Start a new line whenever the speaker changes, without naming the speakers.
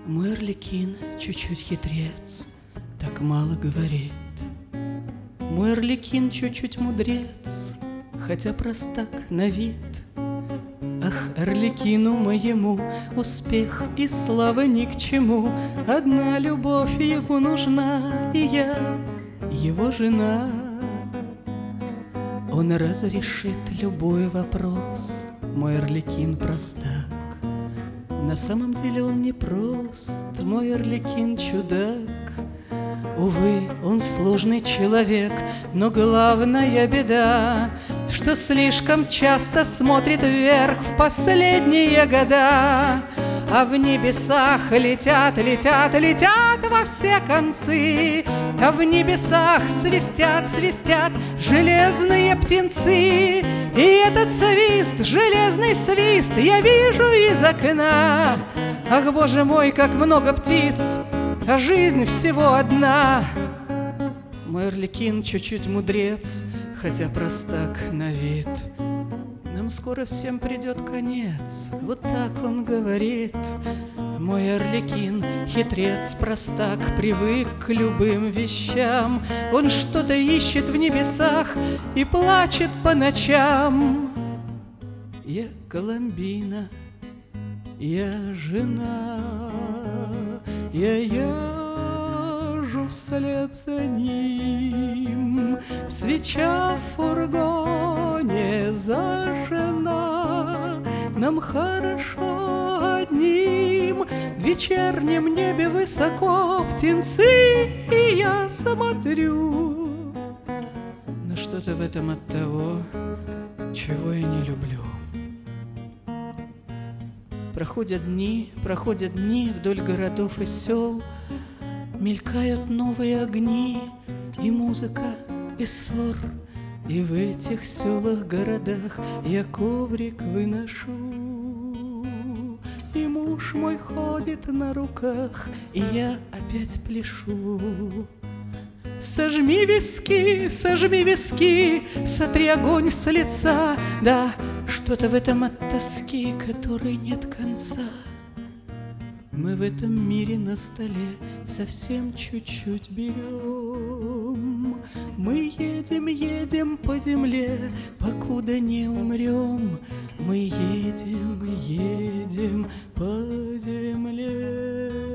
Мой Арлекин чуть-чуть хитрец, так мало говорит. Мой Арлекин чуть-чуть мудрец, хотя простак на вид. Ах, Арлекину моему успех и слава ни к чему, одна любовь ему нужна, и я его жена. Он разрешит любой вопрос, мой Арлекин простак. На самом деле он не прост, мой Арлекин чудак. Увы, он сложный человек, но главная беда, что слишком часто смотрит вверх в последние года. А в небесах летят, летят, летят во все концы, а в небесах свистят, свистят железные птенцы. И этот свист, железный свист, я вижу из окна. Ах, Боже мой, как много птиц, а жизнь всего одна. Мой Арлекин чуть-чуть мудрец, хотя простак на вид. Нам скоро всем придет конец, вот так он говорит. Мой Арлекин хитрец, простак, привык к любым вещам. Он что-то ищет в небесах и плачет по ночам. Я Коломбина, я жена, я езжу вслед за ним. Свеча в фургоне зажжена, нам хорошо одним. В вечернем небе высоко птенцы, и я смотрю на что-то в этом от того, чего я не люблю. Проходят дни вдоль городов и сел, мелькают новые огни, и музыка, и ссор. И в этих селах, городах я коврик выношу, и муж мой ходит на руках, и я опять пляшу. Сожми виски, сотри огонь с лица. Да, что-то в этом от тоски, которой нет конца. Мы в этом мире на столе совсем чуть-чуть берем. Мы едем, едем по земле, покуда не умрем. Мы едем, едем по земле.